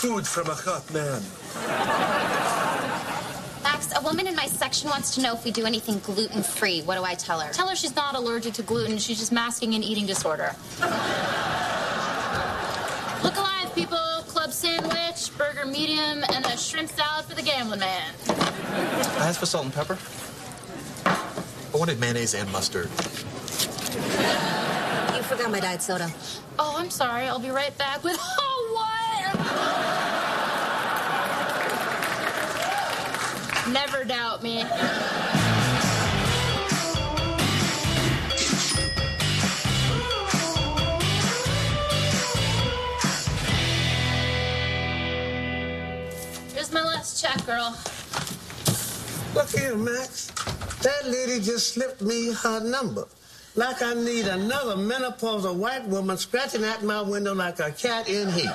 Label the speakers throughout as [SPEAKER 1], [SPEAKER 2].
[SPEAKER 1] food from a hot man.
[SPEAKER 2] Max, a woman in my section wants to know if we do anything gluten-free. What do I tell her?
[SPEAKER 3] Tell her she's not allergic to gluten. She's just masking an eating disorder. Look alive, people. Club sandwich, burger medium, and a shrimp salad for the gambling man.
[SPEAKER 4] I asked for salt and pepper. I wanted mayonnaise and mustard.
[SPEAKER 5] You forgot my diet soda.
[SPEAKER 3] Oh, I'm sorry. I'll be right back with... Oh, what? Never doubt me. Here's my last check, girl.
[SPEAKER 1] Look here, Max. That lady just slipped me her number. Like I need another menopausal white woman scratching at my window like a cat in heat.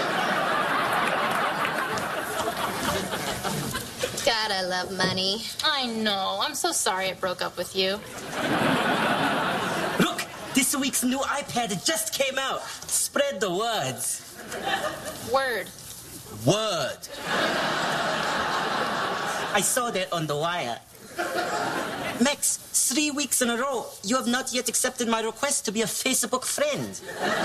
[SPEAKER 2] God, I love money.
[SPEAKER 3] I know. I'm so sorry I broke up with you.
[SPEAKER 6] Look, this week's new iPad just came out. Spread the words.
[SPEAKER 3] Word.
[SPEAKER 6] Word. I saw that on the wire. Max, 3 weeks in a row, you have not yet accepted my request to be a Facebook friend.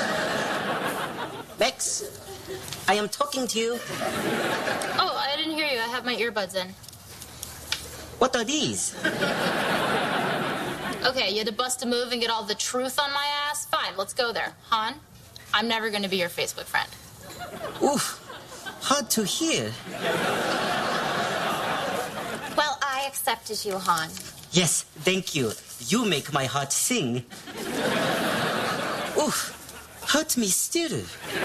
[SPEAKER 6] Max, I am talking to you.
[SPEAKER 3] Oh, I didn't hear you. I have my earbuds in.
[SPEAKER 6] What are these?
[SPEAKER 3] Okay, you had to bust a move and get all the truth on my ass? Fine, let's go there. Han, I'm never going to be your Facebook friend.
[SPEAKER 6] Oof, hard to hear.
[SPEAKER 2] Well, I accepted you, Han.
[SPEAKER 6] Yes, thank you. You make my heart sing. Oof, hurt me still.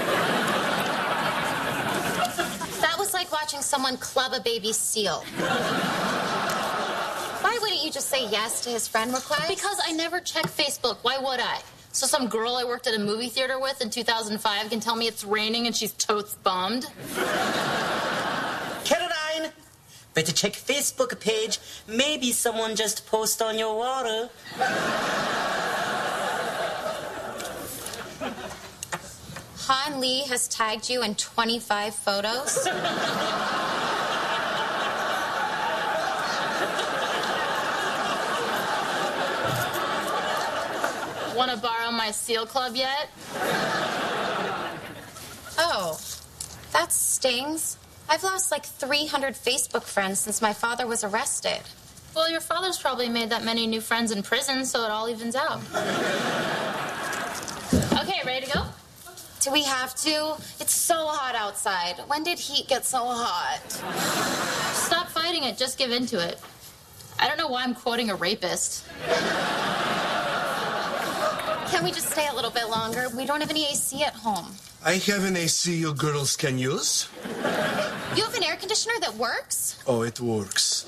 [SPEAKER 2] That was like watching someone club a baby seal. Why wouldn't you just say yes to his friend request?
[SPEAKER 3] Because I never check Facebook. Why would I? So some girl I worked at a movie theater with in 2005 can tell me it's raining and she's totes bummed?
[SPEAKER 6] Caroline, better check Facebook page. Maybe someone just post on your water.
[SPEAKER 2] Han Lee has tagged you in 25 photos.
[SPEAKER 3] Want to borrow my seal club yet?
[SPEAKER 2] Oh, that stings. I've lost like 300 Facebook friends since my father was arrested.
[SPEAKER 3] Well, your father's probably made that many new friends in prison, so it all evens out. Okay, ready to go?
[SPEAKER 2] Do we have to? It's so hot outside. When did heat get so hot?
[SPEAKER 3] Stop fighting it. Just give in to it. I don't know why I'm quoting a rapist.
[SPEAKER 2] Can we just stay a little bit longer? We don't have any AC at home.
[SPEAKER 1] I have an AC you girls can use.
[SPEAKER 2] You have an air conditioner that works?
[SPEAKER 1] Oh, it works.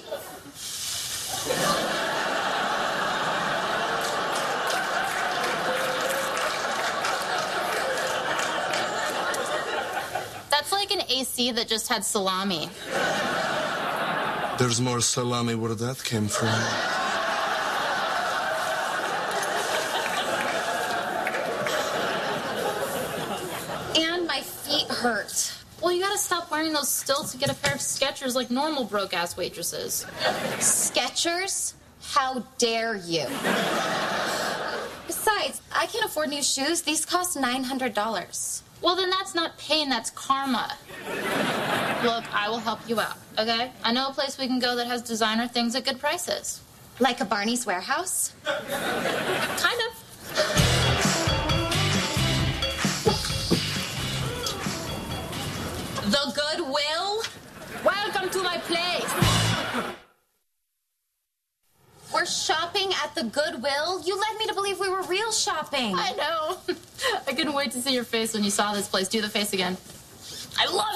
[SPEAKER 3] That's like an AC that just had salami.
[SPEAKER 1] There's more salami where that came from.
[SPEAKER 2] And my feet hurt.
[SPEAKER 3] Well, you gotta stop wearing those stilts and get a pair of Skechers like normal broke-ass waitresses.
[SPEAKER 2] Skechers? How dare you? Besides, I can't afford new shoes. These cost $900.
[SPEAKER 3] Well, then that's not pain, that's karma. Look, I will help you out, okay? I know a place we can go that has designer things at good prices.
[SPEAKER 2] Like a Barney's Warehouse?
[SPEAKER 3] Kind of. The Goodwill? Welcome to my place.
[SPEAKER 2] We're shopping at the Goodwill? You led me to believe we were real shopping.
[SPEAKER 3] I know. I couldn't wait to see your face when you saw this place. Do the face again. I love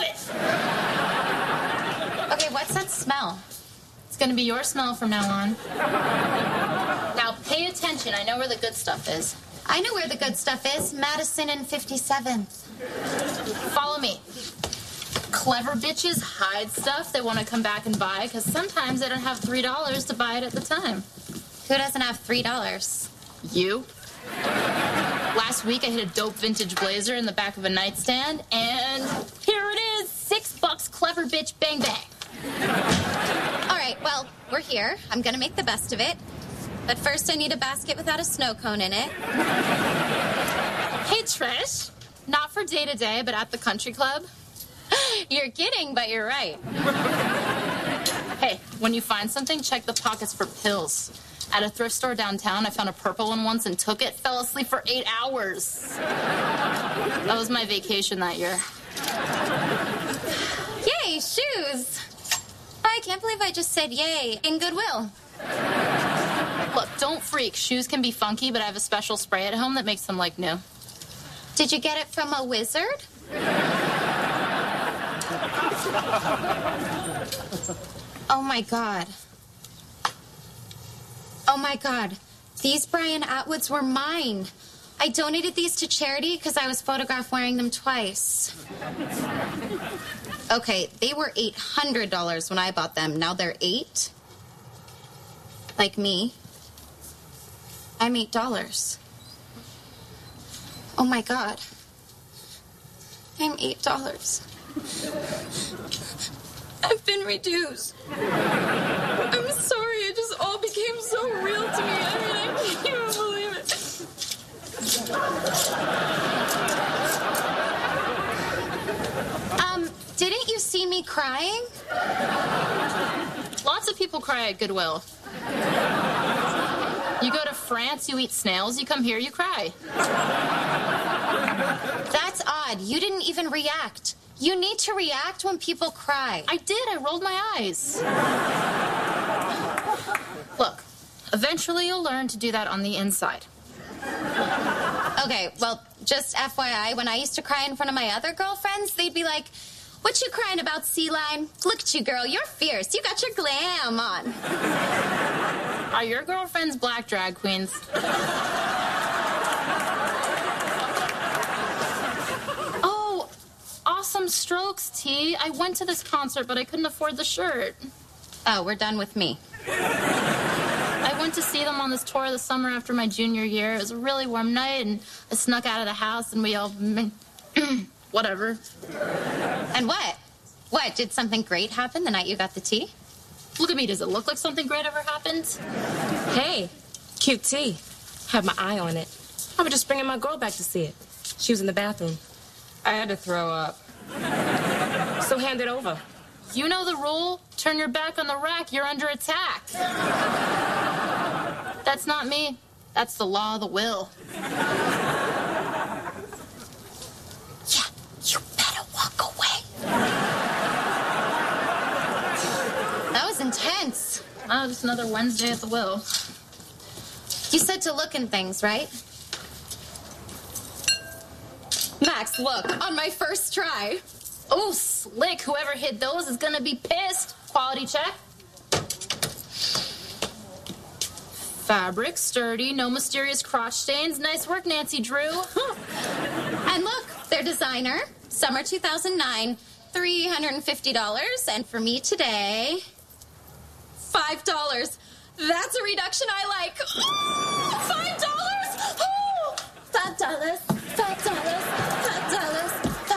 [SPEAKER 3] it.
[SPEAKER 2] Okay, what's that smell?
[SPEAKER 3] It's going to be your smell from now on. Now, pay attention. I know where the good stuff is.
[SPEAKER 2] I know where the good stuff is. Madison and 57th.
[SPEAKER 3] Follow me. Clever bitches hide stuff they want to come back and buy because sometimes they don't have $3 to buy it at the time.
[SPEAKER 2] Who doesn't have $3?
[SPEAKER 3] You. Last week I hit a dope vintage blazer in the back of a nightstand, and here it is, clever bitch, bang, bang.
[SPEAKER 2] All right, well, we're here. I'm going to make the best of it. But first, I need a basket without a snow cone in it.
[SPEAKER 3] Hey, Trish. Not for day-to-day, but at the country club.
[SPEAKER 2] You're kidding, but you're right.
[SPEAKER 3] Hey, when you find something, check the pockets for pills. At a thrift store downtown, I found a purple one once and took it. Fell asleep for 8 hours. That was my vacation that year.
[SPEAKER 2] Yay, shoes! I can't believe I just said yay in Goodwill.
[SPEAKER 3] Look, don't freak. Shoes can be funky, but I have a special spray at home that makes them like new.
[SPEAKER 2] Did you get it from a wizard? Oh, my God. Oh, my God. These Brian Atwoods were mine. I donated these to charity because I was photographed wearing them twice. Okay, they were $800 when I bought them. Now they're $8. Like me. I'm $8. Oh, my God. I'm $8. I've been reduced. I'm sorry, it just all became so real to me. I mean, I can't even believe it. Didn't you see me crying?
[SPEAKER 3] Lots of people cry at Goodwill. You go to France, you eat snails. You come here, you cry.
[SPEAKER 2] That's odd. You didn't even react. You need to react when people cry.
[SPEAKER 3] I did. I rolled my eyes. Look, eventually you'll learn to do that on the inside.
[SPEAKER 2] Okay, well, just FYI, when I used to cry in front of my other girlfriends, they'd be like, "What you crying about, Sea Lion? Look at you, girl. You're fierce. You got your glam on."
[SPEAKER 3] Are your girlfriends black drag queens? Oh, awesome strokes, T. I went to this concert, but I couldn't afford the shirt.
[SPEAKER 2] Oh, we're done with me.
[SPEAKER 3] I went to see them on this tour the summer after my junior year. It was a really warm night, and I snuck out of the house, and we all... whatever.
[SPEAKER 2] And what? What, did something great happen the night you got the tea?
[SPEAKER 3] Look at me. Does it look like something great ever happened?
[SPEAKER 5] Hey, cute tea. Have my eye on it. I was just bringing my girl back to see it. She was in the bathroom. I had to throw up. So hand it over.
[SPEAKER 3] You know the rule. Turn your back on the rack. You're under attack. That's not me. That's the law of the will.
[SPEAKER 2] Yeah, you better walk away. That was intense.
[SPEAKER 3] Oh, just another Wednesday at the will.
[SPEAKER 2] You said to look in things, right? Max, look, on my first try.
[SPEAKER 3] Oh, slick. Whoever hid those is gonna be pissed. Quality check. Fabric, sturdy, no mysterious crotch stains. Nice work, Nancy Drew.
[SPEAKER 2] And look, they're designer. Summer 2009, $350. And for me today, $5. That's a reduction I like. Oh, $5? Oh, $5, $5, $5,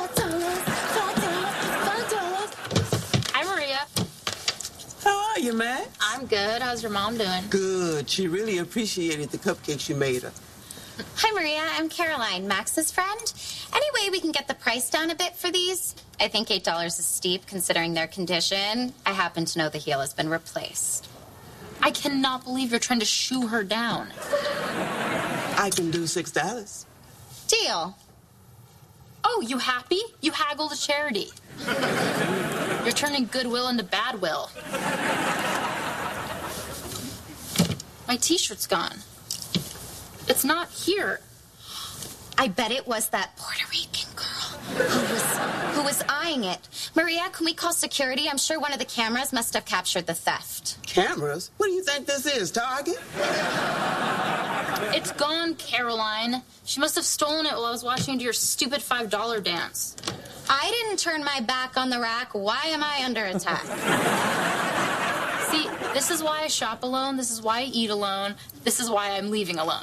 [SPEAKER 2] $5.
[SPEAKER 3] Hi, Maria.
[SPEAKER 7] How are you, man?
[SPEAKER 3] I'm good. How's your mom doing?
[SPEAKER 7] Good. She really appreciated the cupcakes you made her.
[SPEAKER 2] Hi, Maria. I'm Caroline, Max's friend. Any way we can get the price down a bit for these? I think $8 is steep considering their condition. I happen to know the heel has been replaced.
[SPEAKER 3] I cannot believe you're trying to shoo her down.
[SPEAKER 7] I can do $6.
[SPEAKER 2] Deal.
[SPEAKER 3] Oh, you happy? You haggle to charity. You're turning goodwill into badwill. My t-shirt's gone. It's not here.
[SPEAKER 2] I bet it was that Puerto Rican girl who was eyeing it. Maria, can we call security? I'm sure one of the cameras must have captured the theft.
[SPEAKER 7] Cameras? What do you think this is, Target?
[SPEAKER 3] It's gone, Caroline. She must have stolen it while I was watching you do your stupid $5 dance.
[SPEAKER 2] I didn't turn my back on the rack. Why am I under attack?
[SPEAKER 3] See, this is why I shop alone. This is why I eat alone. This is why I'm leaving alone.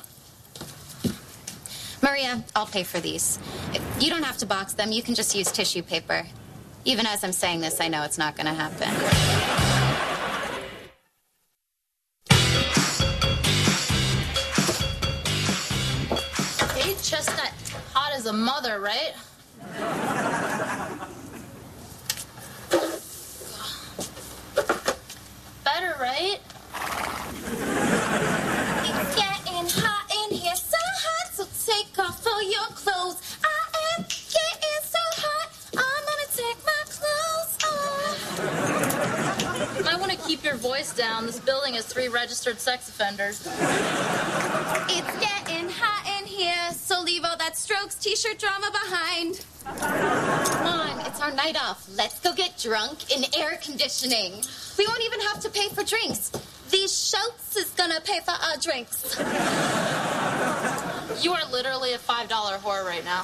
[SPEAKER 2] Maria, I'll pay for these. You don't have to box them. You can just use tissue paper. Even as I'm saying this, I know it's not going to happen.
[SPEAKER 3] Hey, Chestnut, hot as a mother, right? Better, right?
[SPEAKER 2] It's getting hot in here, so hot, so take off all your clothes. I am getting so hot, I'm gonna take my clothes off.
[SPEAKER 3] Might want to keep your voice down. This building has 3 registered sex offenders.
[SPEAKER 2] It's getting hot in here, so leave all that Strokes t-shirt drama behind. Come on, it's our night off. Let's go get drunk in air conditioning. We won't even have to pay for drinks. These Schultz is gonna pay for our drinks.
[SPEAKER 3] You are literally a $5 whore right now.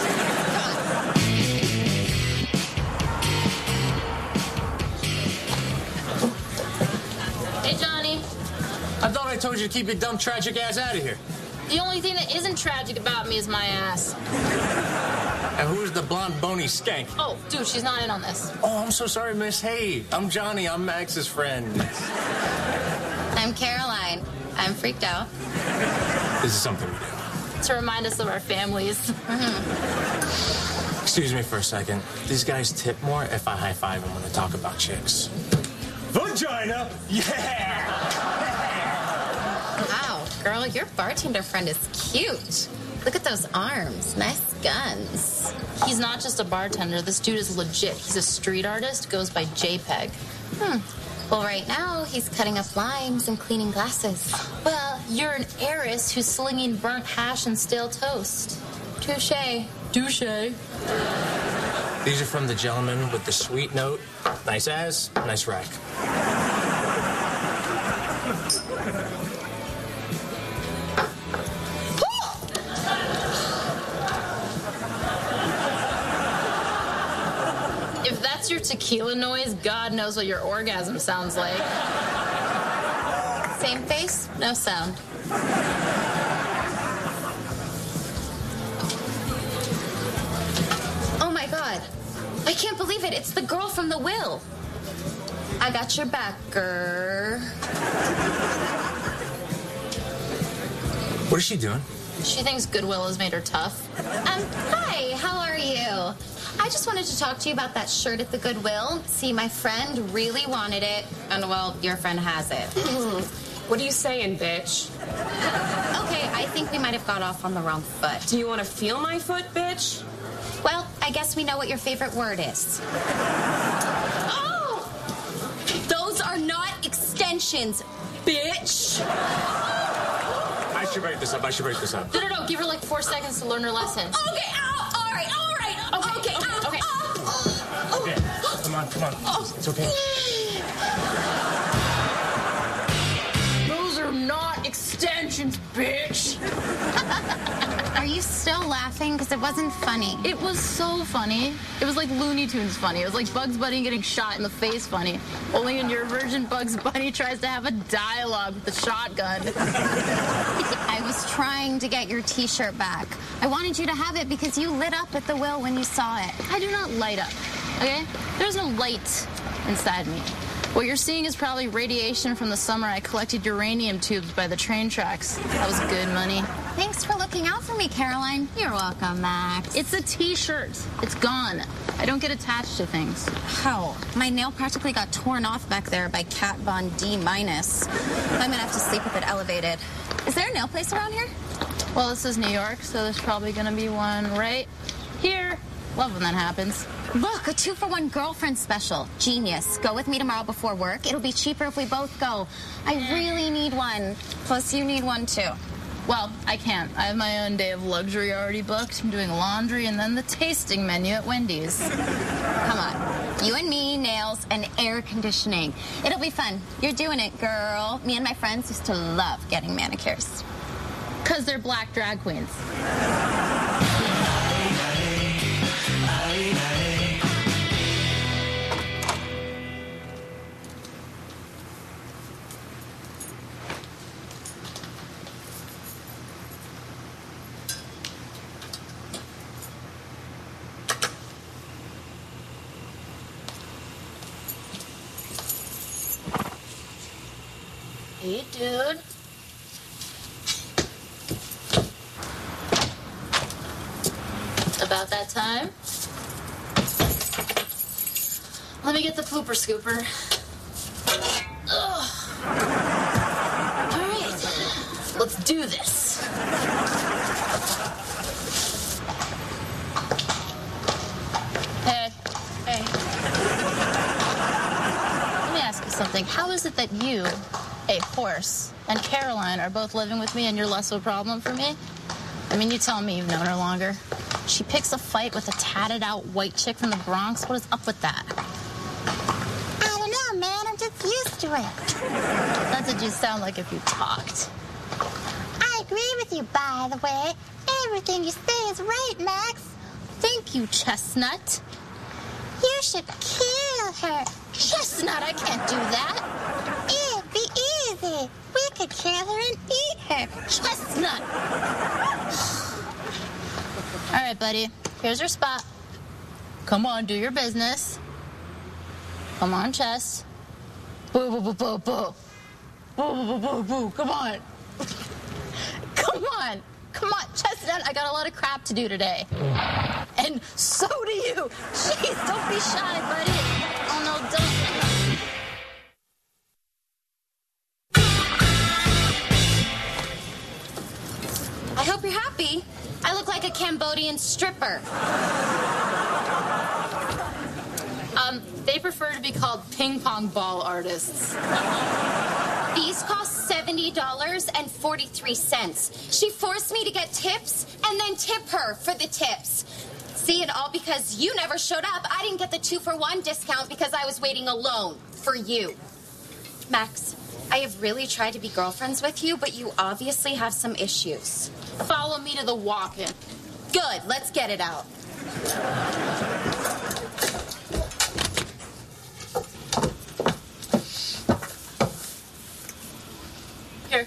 [SPEAKER 3] Hey, Johnny.
[SPEAKER 8] I thought I told you to keep your dumb, tragic ass out of here.
[SPEAKER 3] The only thing that isn't tragic about me is my ass.
[SPEAKER 8] And who's the blonde, bony skank?
[SPEAKER 3] Oh, dude, she's not in on this.
[SPEAKER 8] Oh, I'm so sorry, miss. Hey, I'm Johnny. I'm Max's friend.
[SPEAKER 2] I'm Caroline. I'm freaked out.
[SPEAKER 8] This is something we do.
[SPEAKER 3] To remind us of our families.
[SPEAKER 8] Excuse me for a second. These guys tip more if I high-five them when they talk about chicks. Vagina! Yeah!
[SPEAKER 2] Wow, girl, your bartender friend is cute. Look at those arms. Nice guns.
[SPEAKER 3] He's not just a bartender. This dude is legit. He's a street artist, goes by JPEG.
[SPEAKER 2] Well, right now, he's cutting up limes and cleaning glasses.
[SPEAKER 3] Well, you're an heiress who's slinging burnt hash and stale toast.
[SPEAKER 2] Touché.
[SPEAKER 3] Douche.
[SPEAKER 8] These are from the gentleman with the sweet note. Nice ass, nice rack.
[SPEAKER 3] If that's your tequila noise, God knows what your orgasm sounds like.
[SPEAKER 2] Same face, no sound. Oh my God. I can't believe it. It's the girl from The Will. I got your back, girl.
[SPEAKER 8] What is she doing?
[SPEAKER 3] She thinks Goodwill has made her tough.
[SPEAKER 2] Hi, how are you? I just wanted to talk to you about that shirt at the Goodwill. See, my friend really wanted it, and, well, your friend has it.
[SPEAKER 5] What are you saying, bitch?
[SPEAKER 2] Okay, I think we might have got off on the wrong foot.
[SPEAKER 5] Do you want to feel my foot, bitch?
[SPEAKER 2] Well, I guess we know what your favorite word is. Oh! Those are not extensions, bitch!
[SPEAKER 8] I should break this up.
[SPEAKER 3] No, give her like 4 seconds to learn her lesson.
[SPEAKER 2] Okay, ow, all right. Okay, ow,
[SPEAKER 3] okay.
[SPEAKER 2] ow.
[SPEAKER 8] Okay, come on. It's okay.
[SPEAKER 3] Those are not extensions, bitch.
[SPEAKER 2] Are you still laughing? Because it wasn't funny.
[SPEAKER 3] It was so funny. It was like Looney Tunes funny. It was like Bugs Bunny getting shot in the face funny. Only in your version, Bugs Bunny tries to have a dialogue with the shotgun.
[SPEAKER 2] I was trying to get your T-shirt back. I wanted you to have it because you lit up at the Will when you saw it.
[SPEAKER 3] I do not light up, okay? There's no light inside me. What you're seeing is probably radiation from the summer I collected uranium tubes by the train tracks. That was good money.
[SPEAKER 2] Thanks for looking out for me, Caroline. You're welcome, Max.
[SPEAKER 3] It's a T-shirt. It's gone. I don't get attached to things.
[SPEAKER 2] How? My nail practically got torn off back there by Kat Von D-. I'm gonna have to sleep with it elevated. Is there a nail place around here?
[SPEAKER 3] Well, this is New York, so there's probably gonna be one right here. Love when that happens.
[SPEAKER 2] Look, a 2-for-1 girlfriend special. Genius. Go with me tomorrow before work. It'll be cheaper if we both go. I really need one. Plus, you need one, too.
[SPEAKER 3] Well, I can't. I have my own day of luxury already booked. I'm doing laundry and then the tasting menu at Wendy's.
[SPEAKER 2] Come on. You and me, nails, and air conditioning. It'll be fun. You're doing it, girl. Me and my friends used to love getting manicures.
[SPEAKER 3] Because they're black drag queens. Hey, dude. About that time. Let me get the pooper scooper. Ugh. All right, let's do this. Hey. Let me ask you something. How is it that you, a horse, and Caroline are both living with me and you're less of a problem for me? I mean, you tell me you've known her longer. She picks a fight with a tatted out white chick from the Bronx. What is up with that?
[SPEAKER 2] I don't know, man. I'm just used to it.
[SPEAKER 3] That's what you sound like if you talked.
[SPEAKER 2] I agree with you, by the way. Everything you say is right, Max.
[SPEAKER 3] Thank you, Chestnut.
[SPEAKER 2] You should kill her.
[SPEAKER 3] Chestnut, I can't do that.
[SPEAKER 2] It'd be easy. We could kill her and eat her.
[SPEAKER 3] Chestnut. All right, buddy. Here's your spot. Come on, do your business. Come on, Chess. Boo, boo, boo, boo, boo. Boo, boo, boo, boo, boo. Come on. Come on. Come on, Chestnut. I got a lot of crap to do today. And so do you. Jeez, don't be shy, buddy. Oh, no, don't.
[SPEAKER 2] I hope you're happy. I look like a Cambodian stripper.
[SPEAKER 3] They prefer to be called ping pong ball artists.
[SPEAKER 2] These cost $70.43. She forced me to get tips and then tip her for the tips. See, and all because you never showed up. I didn't get the 2-for-1 discount because I was waiting alone for you. Max, I have really tried to be girlfriends with you, but you obviously have some issues.
[SPEAKER 3] Follow me to the walk-in.
[SPEAKER 2] Good, let's get it out.
[SPEAKER 3] Here.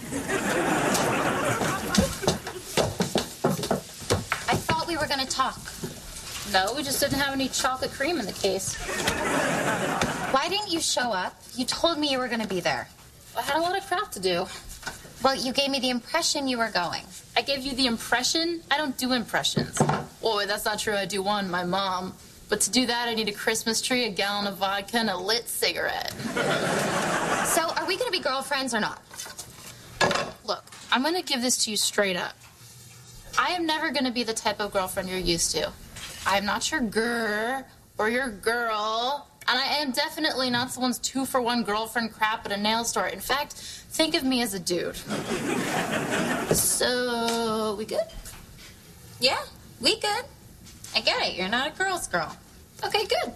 [SPEAKER 2] I thought we were going to talk.
[SPEAKER 3] No, we just didn't have any chocolate cream in the case.
[SPEAKER 2] Why didn't you show up? You told me you were going to be there.
[SPEAKER 3] I had a lot of crap to do.
[SPEAKER 2] Well, you gave me the impression you were going.
[SPEAKER 3] I gave you the impression? I don't do impressions. Oh, wait, that's not true. I do one, my mom. But to do that, I need a Christmas tree, a gallon of vodka, and a lit cigarette.
[SPEAKER 2] So, are we going to be girlfriends or not?
[SPEAKER 3] Look, I'm going to give this to you straight up. I am never going to be the type of girlfriend you're used to. I am not your grr or your girl, and I am definitely not someone's 2-for-1 girlfriend crap at a nail store. In fact, think of me as a dude. So, we good?
[SPEAKER 2] Yeah, we good. I get it. You're not a girl's girl. Okay, good.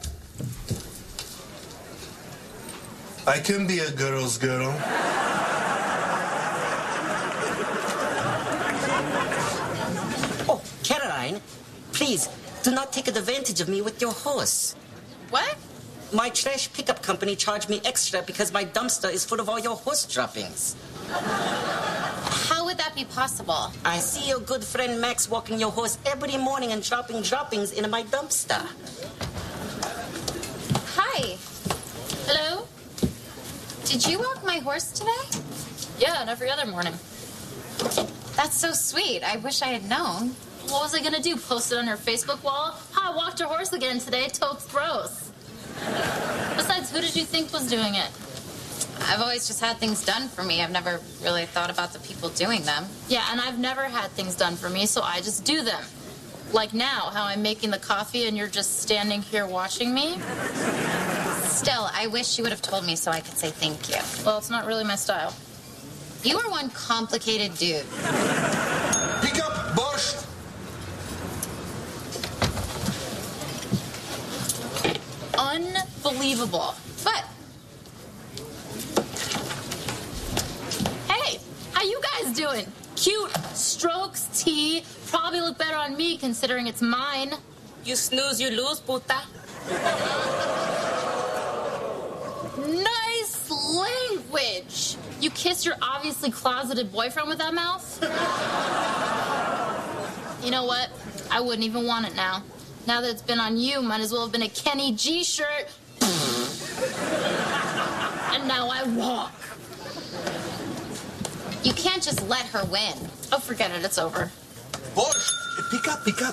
[SPEAKER 9] I can be a girl's girl.
[SPEAKER 6] Oh, Caroline, please, do not take advantage of me with your horse.
[SPEAKER 3] What?
[SPEAKER 6] My trash pickup company charged me extra because my dumpster is full of all your horse droppings.
[SPEAKER 2] How would that be possible?
[SPEAKER 6] I see your good friend Max walking your horse every morning and dropping droppings into my dumpster.
[SPEAKER 2] Hi.
[SPEAKER 3] Hello?
[SPEAKER 2] Did you walk my horse today?
[SPEAKER 3] Yeah, and every other morning.
[SPEAKER 2] That's so sweet. I wish I had known.
[SPEAKER 3] What was I going to do, post it on your Facebook wall? I walked your horse again today. Totes gross. Besides, who did you think was doing it?
[SPEAKER 2] I've always just had things done for me. I've never really thought about the people doing them.
[SPEAKER 3] Yeah, and I've never had things done for me, so I just do them. Like now, how I'm making the coffee and you're just standing here watching me.
[SPEAKER 2] Still, I wish you would have told me so I could say thank you.
[SPEAKER 3] Well, it's not really my style.
[SPEAKER 2] You are one complicated dude.
[SPEAKER 9] Pick up, Bosch.
[SPEAKER 3] Unbelievable.
[SPEAKER 2] What?
[SPEAKER 3] Hey, how you guys doing? Cute strokes, tea. Probably look better on me considering it's mine.
[SPEAKER 5] You snooze, you lose, puta.
[SPEAKER 3] Nice language. You kiss your obviously closeted boyfriend with that mouth? You know what? I wouldn't even want it now. Now that it's been on you, might as well have been a Kenny G shirt. And now I walk.
[SPEAKER 2] You can't just let her win.
[SPEAKER 3] Oh, forget it. It's over.
[SPEAKER 9] Borscht, pick up, pick up.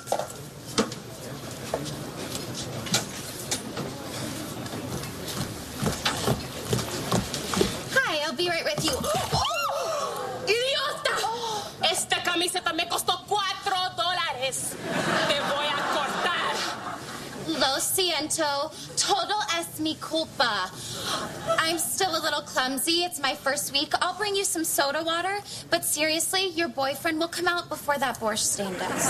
[SPEAKER 2] Hi, I'll be right with you.
[SPEAKER 5] ¡Idiota! Esta camiseta me costó $4. Te voy a cortar.
[SPEAKER 2] Lo siento. Todo es mi culpa. I'm still a little clumsy. It's my first week. I'll bring you some soda water. But seriously, your boyfriend will come out before that borscht stand does.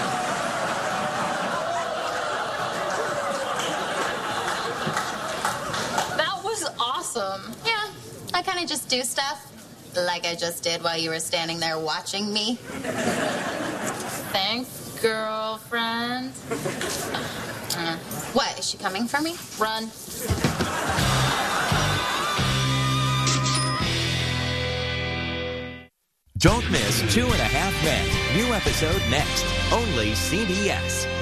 [SPEAKER 3] That was awesome.
[SPEAKER 2] Yeah, I kind of just do stuff. Like I just did while you were standing there watching me.
[SPEAKER 3] Thanks, girlfriend.
[SPEAKER 2] What, is she coming for me?
[SPEAKER 3] Run.
[SPEAKER 10] Don't miss 2.5 Men. New episode next. Only CBS.